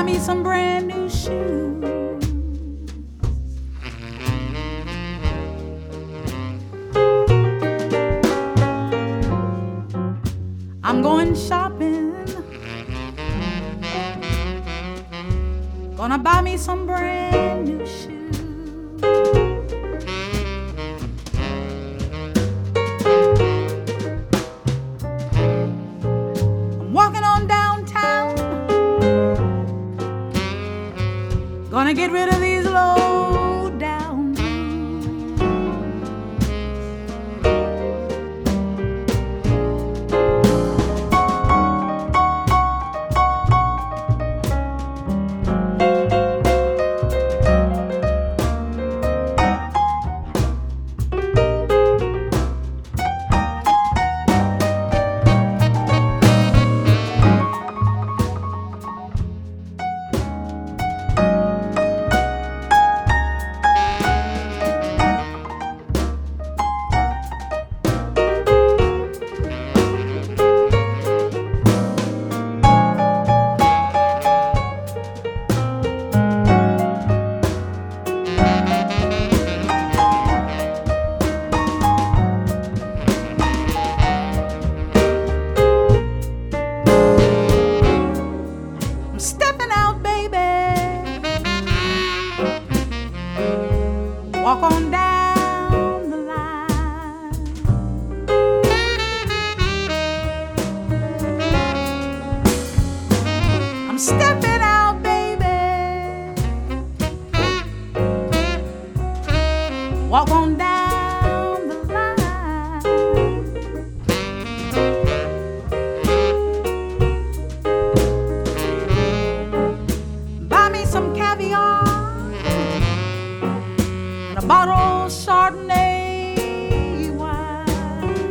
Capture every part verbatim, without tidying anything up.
buy me some brand new shoes. I'm going shopping, gonna buy me some brand new shoes. I'm walking on downtown, gonna get rid of these low down blues. Walk on down the line. I'm stepping out, baby. Walk on down the line. Buy me some caviar, a bottle of Chardonnay wine.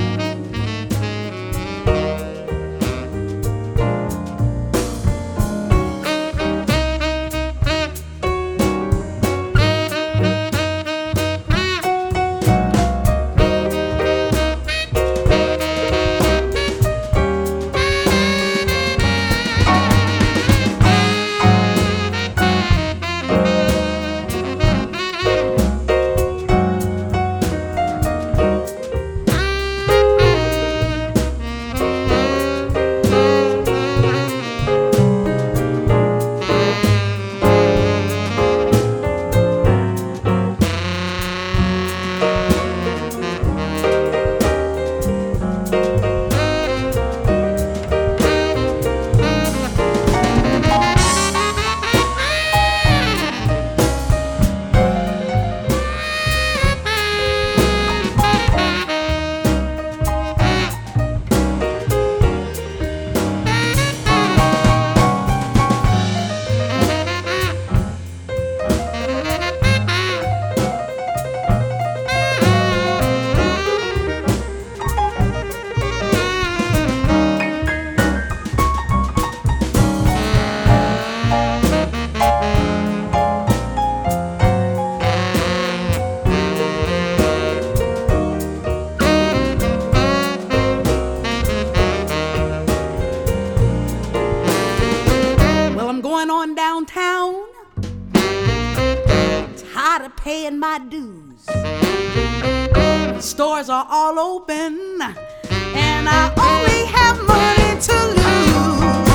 On downtown, tired of paying my dues. The stores are all open, and I only have money to lose.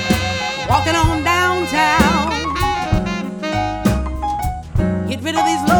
Walking on downtown, get rid of these